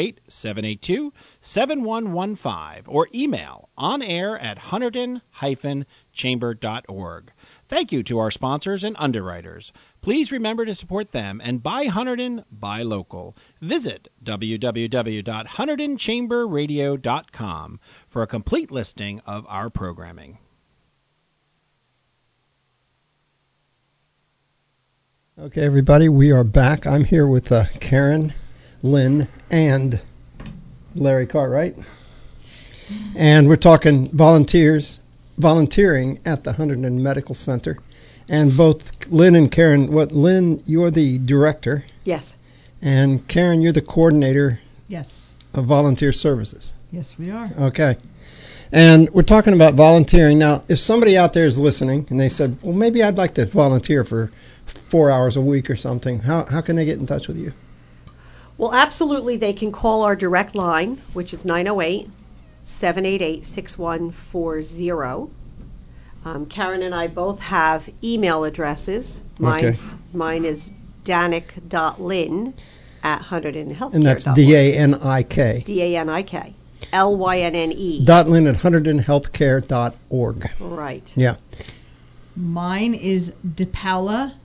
908-782-7115 or email onair@hunterdon-chamber.org. Thank you to our sponsors and underwriters. Please remember to support them and buy Hunterdon, buy local. Visit www.HunterdonChamberRadio.com for a complete listing of our programming. Okay, everybody, we are back. I'm here with Karen, Lynn, and Larry Cartwright. And we're talking volunteering at the Hunterdon Medical Center. And both Lynn and Karen, Lynn, you're the director. Yes. And Karen, you're the coordinator. Yes. Of volunteer services. Yes, we are. Okay. And we're talking about volunteering. Now, if somebody out there is listening and they said, well, maybe I'd like to volunteer for 4 hours a week or something, how can they get in touch with you? Well, absolutely. They can call our direct line, which is 908-788-6140. Karen and I both have email addresses. Mine is danik.lynn@HunterdonHealthcare.org. And that's D-A-N-I-K. D-A-N-I-K. L-Y-N-N-E. .lynn at HunterdonHealthcare.org. Right. Yeah. Mine is DiPaola,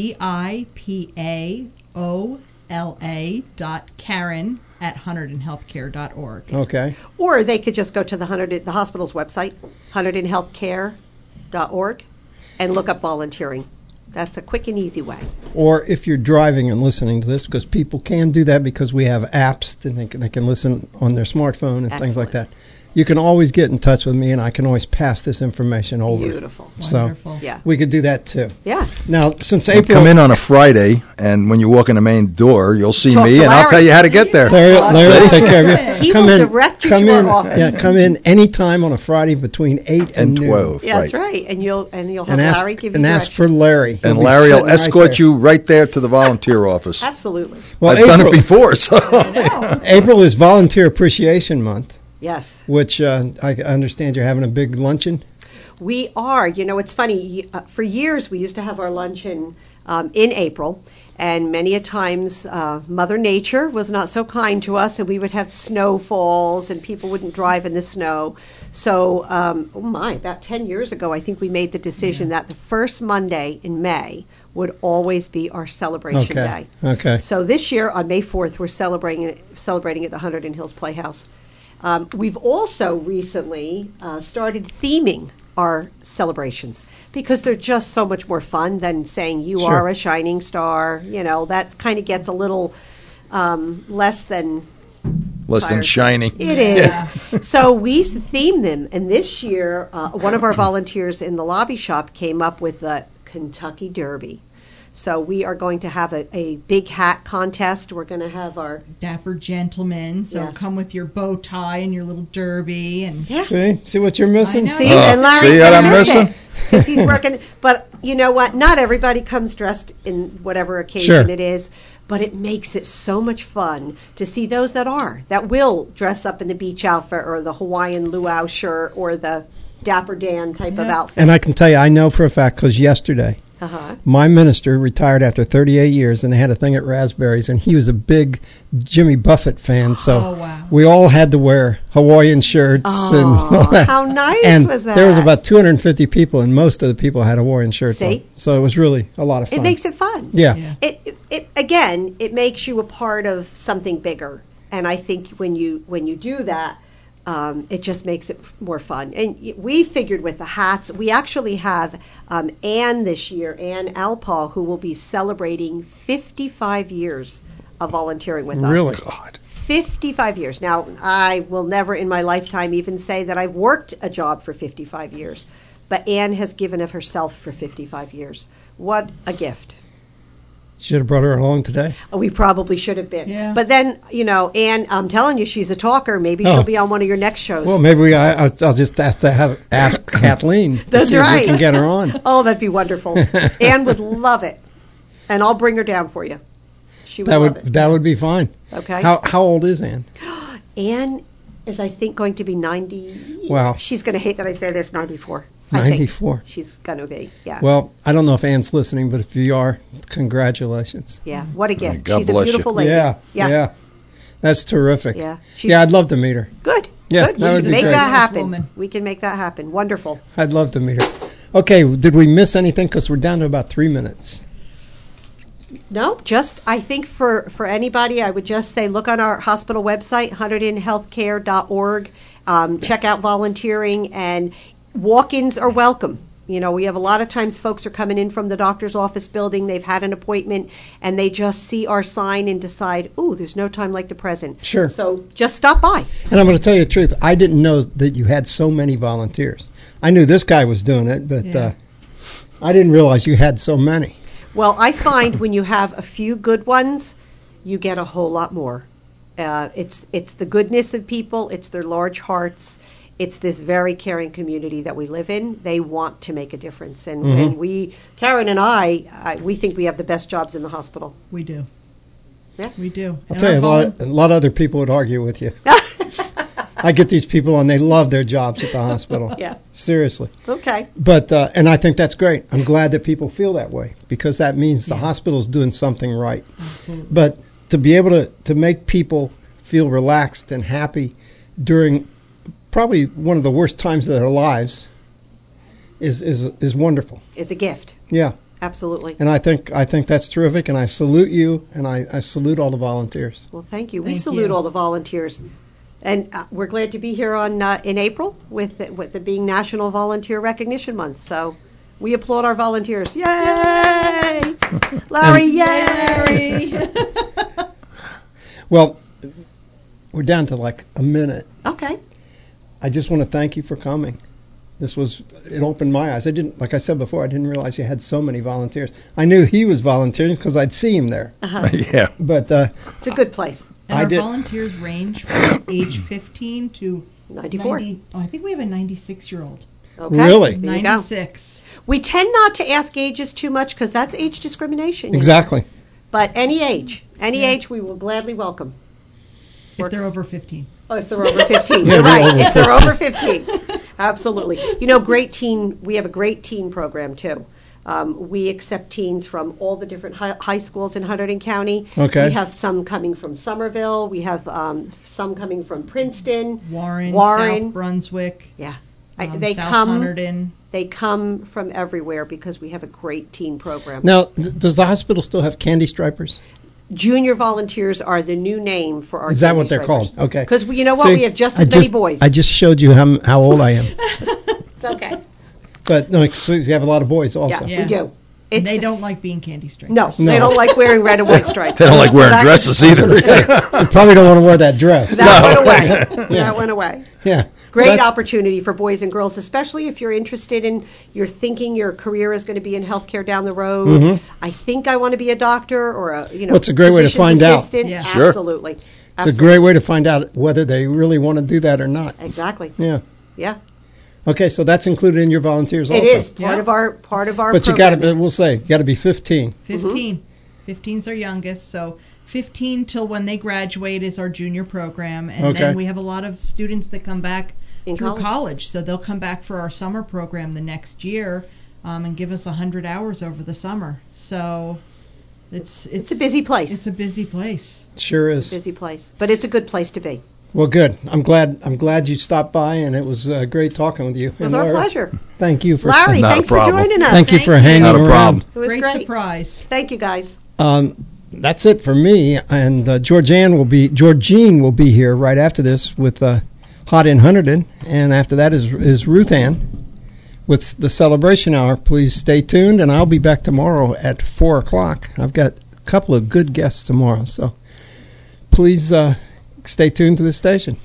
DiPaola.Karen at HunterdonHealthcare.org. Okay. Or they could just go to the hospital's website, HunterdonHealthcare.org, and look up volunteering. That's a quick and easy way. Or if you're driving and listening to this, because people can do that because we have apps and they can listen on their smartphone and things like that. You can always get in touch with me, and I can always pass this information over. Beautiful. So Wonderful. Yeah. We could do that, too. Yeah. Now, since We'll April... come in on a Friday, and when you walk in the main door, you'll see Talk me, to and I'll Larry. tell you how to get there. Larry will take care of you. He come will in, direct you come to in, our office. Yeah, come in anytime on a Friday between 8 and 12. Yeah, that's right. And you'll have and Larry give you and ask for Larry. And He'll be Larry will sitting right escort there. you right there to the volunteer office. Absolutely. Well, I've done it April- before, so... April is Volunteer Appreciation Month. Yes. Which I understand you're having a big luncheon. We are. You know, it's funny. For years, we used to have our luncheon in April, and many a times Mother Nature was not so kind to us, and we would have snowfalls, and people wouldn't drive in the snow. So, about 10 years ago, I think we made the decision that the first Monday in May would always be our celebration day. Okay. So this year, on May 4th, we're celebrating at the Hunterdon Hills Playhouse. We've also recently started theming our celebrations because they're just so much more fun than saying you Sure. are a shining star. You know, that kind of gets a little less than shiny. It is. So we theme them, and this year one of our volunteers in the lobby shop came up with the Kentucky Derby. So we are going to have a big hat contest. We're going to have our dapper gentlemen. So Yes. come with your bow tie and your little derby. And See what you're missing? I know. See, and Larry's see what gonna I'm miss missing? it, 'cause he's working. But you know what? Not everybody comes dressed in whatever occasion Sure. it is. But it makes it so much fun to see those that will dress up in the beach outfit or the Hawaiian luau shirt or the Dapper Dan type of outfit. And I can tell you, I know for a fact, because yesterday, Uh-huh. my minister retired after 38 years, and they had a thing at Raspberries, and he was a big Jimmy Buffett fan, so we all had to wear Hawaiian shirts and all that. How nice and was that? there was about 250 people, and most of the people had Hawaiian shirts on. See? So it was really a lot of fun. It makes it fun. Yeah. It again, it makes you a part of something bigger, and I think when you do that, it just makes it more fun. And we figured with the hats, we actually have Anne this year, Anne Alpaw, who will be celebrating 55 years of volunteering with us. Really? God. 55 years. Now, I will never in my lifetime even say that I've worked a job for 55 years, but Anne has given of herself for 55 years. What a gift. Should have brought her along today. Oh, we probably should have been. Yeah. But then, Anne, I'm telling you, she's a talker. Maybe Oh. she'll be on one of your next shows. Well, maybe I'll just have to ask Kathleen to That's see if right. we can get her on. Oh, that'd be wonderful. Anne would love it. And I'll bring her down for you. She would love it. That would be fine. Okay. How old is Anne? Anne is, I think, going to be 90. Wow. She's going to hate that I say this, 94. I think 94. she's going to be, yeah. Well, I don't know if Anne's listening, but if you are, congratulations. Yeah, what a gift. God She's a bless you. beautiful lady. Yeah. That's terrific. Yeah. Yeah, I'd love to meet her. Good. Yeah, Good. that We would can be make great. that happen. Woman. We can make that happen. Wonderful. I'd love to meet her. Okay, did we miss anything? Because we're down to about 3 minutes. No, just I think for anybody, I would just say look on our hospital website, HunterdonHealthcare.org. Check out volunteering, and walk-ins are welcome. You know, we have a lot of times folks are coming in from the doctor's office building. They've had an appointment, and they just see our sign and decide, ooh, there's no time like the present. Sure. So just stop by. And I'm going to tell you the truth. I didn't know that you had so many volunteers. I knew this guy was doing it, but I didn't realize you had so many. Well, I find when you have a few good ones, you get a whole lot more. It's the goodness of people. It's their large hearts. It's this very caring community that we live in. They want to make a difference. And, and we, Karen and I, we think we have the best jobs in the hospital. We do. Yeah. We do. I'll tell you, a lot of other people would argue with you. I get these people on, they love their jobs at the hospital. Yeah. Seriously. Okay. But, and I think that's great. I'm glad that people feel that way, because that means the hospital's doing something right. Absolutely. But to be able to make people feel relaxed and happy during probably one of the worst times of their lives is wonderful. It's a gift. Yeah. Absolutely. And I think that's terrific, and I salute you, and I salute all the volunteers. Well, thank you. We Thank salute you. all the volunteers. And we're glad to be here on in April with it being National Volunteer Recognition Month. So we applaud our volunteers. Yay! Larry, yay! Well, we're down to like a minute. Okay. I just want to thank you for coming. It opened my eyes. Like I said before, I didn't realize you had so many volunteers. I knew he was volunteering because I'd see him there. Uh-huh. Yeah. But it's a good place. And our volunteers range from age 15 to 94. 90, I think we have a 96-year-old. Okay. Really? There you go. 96. We tend not to ask ages too much because that's age discrimination. you know. Exactly. But any age we will gladly welcome. If they're over 15. Oh, if they're over 15. Yeah, You're right. over If they're over 15. Absolutely. We have a great teen program, too. We accept teens from all the different high schools in Hunterdon County. Okay. We have some coming from Somerville. We have some coming from Princeton. Warren. South Brunswick. Yeah. South Hunterdon. They come from everywhere because we have a great teen program. Now, does the hospital still have candy stripers? Junior volunteers are the new name for our Is that what candy they're stripers. called? Okay. Because we have just as many boys. I just showed you how old I am. It's okay. But no, so you have a lot of boys also. Yeah, we do. And they don't like being candy stripers. No, they don't like wearing red and white stripes. They don't like wearing dresses either. You probably don't want to wear that dress. That went away. That went away. Yeah. Great opportunity for boys and girls, especially if you're interested in, you're thinking your career is going to be in healthcare down the road. Mm-hmm. I think I want to be a doctor or a, Well, it's a great way to find out. Yeah. Sure. Absolutely. It's a great way to find out whether they really want to do that or not. Exactly. Yeah. Yeah. Okay, so that's included in your volunteers also. It is part of our But you got to, we'll say, you got to be 15. 15. 15's our youngest, so 15 till when they graduate is our junior program, and then we have a lot of students that come back through college, so they'll come back for our summer program the next year, and give us 100 hours over the summer. So it's a busy place. It's a busy place. Sure is. It's a busy place, but it's a good place to be. Well, good. I'm glad you stopped by, and it was great talking with you. It was our pleasure. Thank you for Larry. Thanks for joining us. Thank you for hanging around. Not a problem. It was great surprise. Thank you, guys. That's it for me. And Georgine will be here right after this with Hot in Hunterdon, and after that is Ruth Ann with the Celebration Hour. Please stay tuned, and I'll be back tomorrow at 4:00. I've got a couple of good guests tomorrow, so please stay tuned to the station.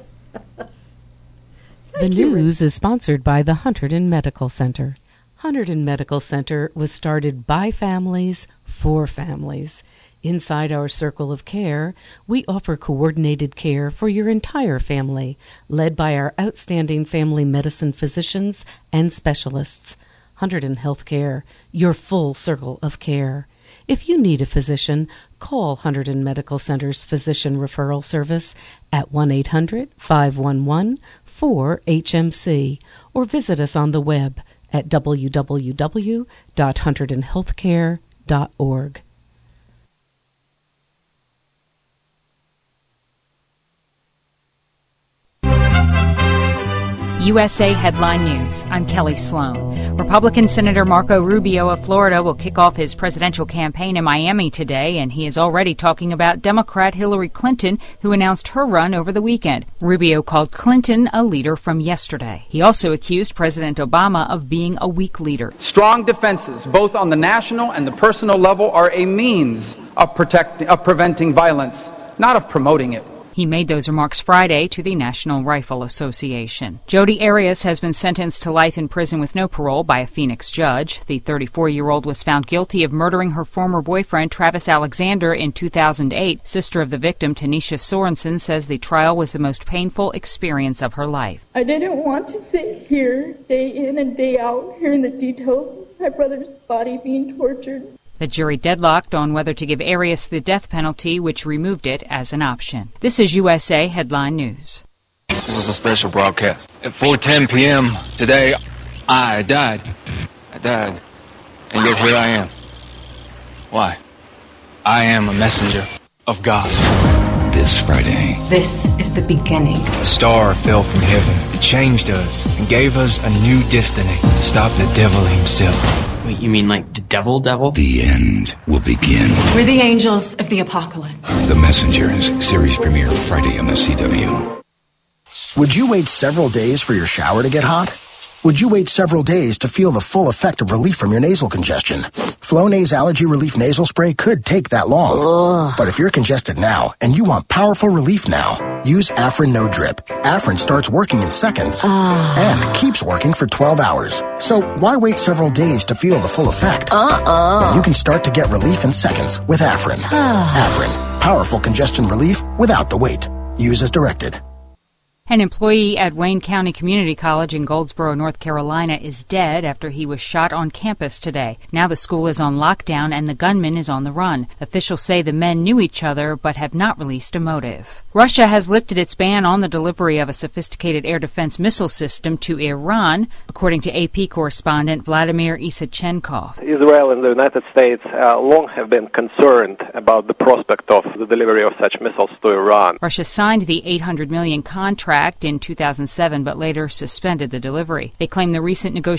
The news is sponsored by the Hunterdon Medical Center. Hunterdon Medical Center was started by families for families. Inside our circle of care, we offer coordinated care for your entire family, led by our outstanding family medicine physicians and specialists. Hunterdon Healthcare, your full circle of care. If you need a physician, call Hunterdon Medical Center's Physician Referral Service at 1-800-511-4HMC or visit us on the web at www.hunterdonhealthcare.org. USA Headline News. I'm Kelly Sloan. Republican Senator Marco Rubio of Florida will kick off his presidential campaign in Miami today, and he is already talking about Democrat Hillary Clinton, who announced her run over the weekend. Rubio called Clinton a leader from yesterday. He also accused President Obama of being a weak leader. Strong defenses, both on the national and the personal level, are a means of preventing violence, not of promoting it. He made those remarks Friday to the National Rifle Association. Jodi Arias has been sentenced to life in prison with no parole by a Phoenix judge. The 34-year-old was found guilty of murdering her former boyfriend, Travis Alexander, in 2008. Sister of the victim, Tanisha Sorensen, says the trial was the most painful experience of her life. I didn't want to sit here day in and day out hearing the details of my brother's body being tortured. The jury deadlocked on whether to give Arias the death penalty, which removed it as an option. This is USA Headline News. This is a special broadcast. At 4:10 p.m. today, I died. And yet here I am. Why? I am a messenger of God. This Friday. This is the beginning. A star fell from heaven. It changed us and gave us a new destiny to stop the devil himself. Wait, you mean like the devil? The end will begin. We're the angels of the apocalypse. The Messengers series premiere Friday on the CW. Would you wait several days for your shower to get hot? Would you wait several days to feel the full effect of relief from your nasal congestion? Flonase Allergy Relief Nasal Spray could take that long. But if you're congested now and you want powerful relief now, use Afrin No Drip. Afrin starts working in seconds and keeps working for 12 hours. So why wait several days to feel the full effect? When you can start to get relief in seconds with Afrin. Afrin, powerful congestion relief without the wait. Use as directed. An employee at Wayne County Community College in Goldsboro, North Carolina, is dead after he was shot on campus today. Now the school is on lockdown and the gunman is on the run. Officials say the men knew each other but have not released a motive. Russia has lifted its ban on the delivery of a sophisticated air defense missile system to Iran, according to AP correspondent Vladimir Isachenkov. Israel and the United States long have been concerned about the prospect of the delivery of such missiles to Iran. Russia signed the $800 million contract in 2007 but later suspended the delivery. They claim the recent negotiations